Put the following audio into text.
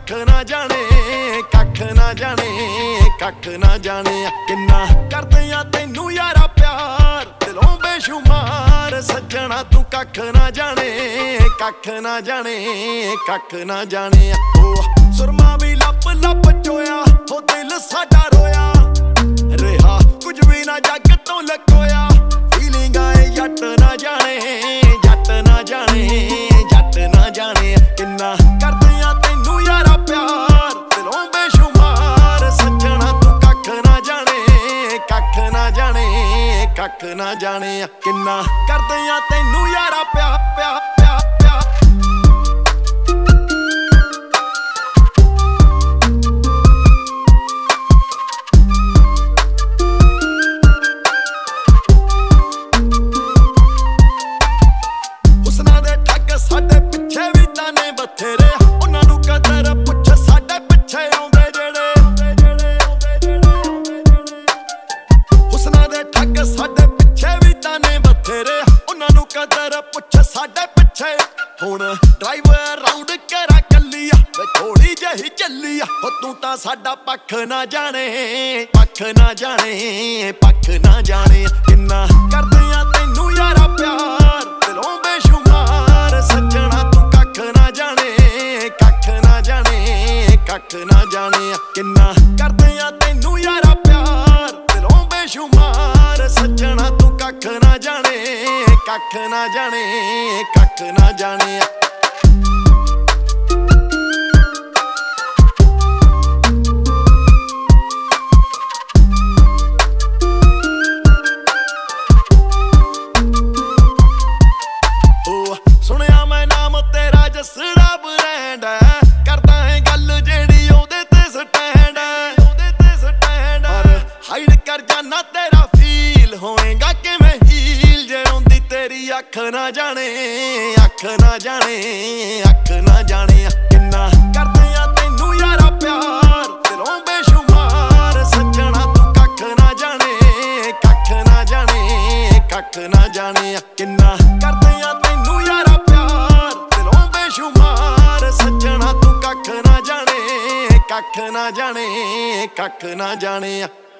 कख ना जाने, कख ना जाने, कख ना जाने। किन्ना करदियां तैनू यारा प्यार दिलों बेशुमार सज्जणा तू कख ना जाने, कख ना जाने, कख ना जाने। ओ सुरमा भी लप लप चोया हो दिल साडा रोया रेहा कुछ भी ना जग तो लकोया। फीलिंग आए जट ना जाने, जट ना जाने, जट ना जाने। किन्ना करदियां तैनू यारा प्यार दिलों बेशुमार सज्जणा तू कख ना जाने, कख ना जाने, कख ना जाने। किन्ना करदियां तैनू यारा प्यार प्यार प्यार प्यार। साडे पिछे भी ताने बथेरे उन्हां नूं कदर पुछ साडे पिछे आउंदे जेड़े हुस्ना दे ठग साडे पिछे भी ताने बथेरे उन्हां नूं कदर पुछ साडे पिछे। हुण ड्राइव राउंड करा कल्लिया वे थोड़ी जही चलिया हो तू तां साडा पख ना जाने, पख ना जाने, पख ना जाने। किन्ना करदियां तैनू यारा प्यार दिलों बेशुमार सज्जणा तू कख ना जाने, कख ना जाने, कख ना जाने। किन्ना करदियां तैनू यारा प्यार दिलों बेशुमार सज्जणा तू कख ना जाने, कख ना जाने, कख ना जाने। सुनिया मैं नाम तेरा जसड़ा ब्रांड है करदा है गल जेड़ी ओदे ते स्टैंड है, ओदे ते स्टैंड है। हाइड कर जाना तेरा फील होएगा कि मैं हील जे रोंदी तेरी अख ना जाने, अख ना जाने, अख ना जाने। किन्ना करदियां तैनू यारा प्यार दिलों बेशुमार सज्जणा तू कख ना जाने, कख ना जाने, कख ना जाने। किन्ना करदियां तैनू यारा प्यार दिलों बेशुमार सज्जणा तू कख ना जाने, कख ना जाने, कख ना जाने।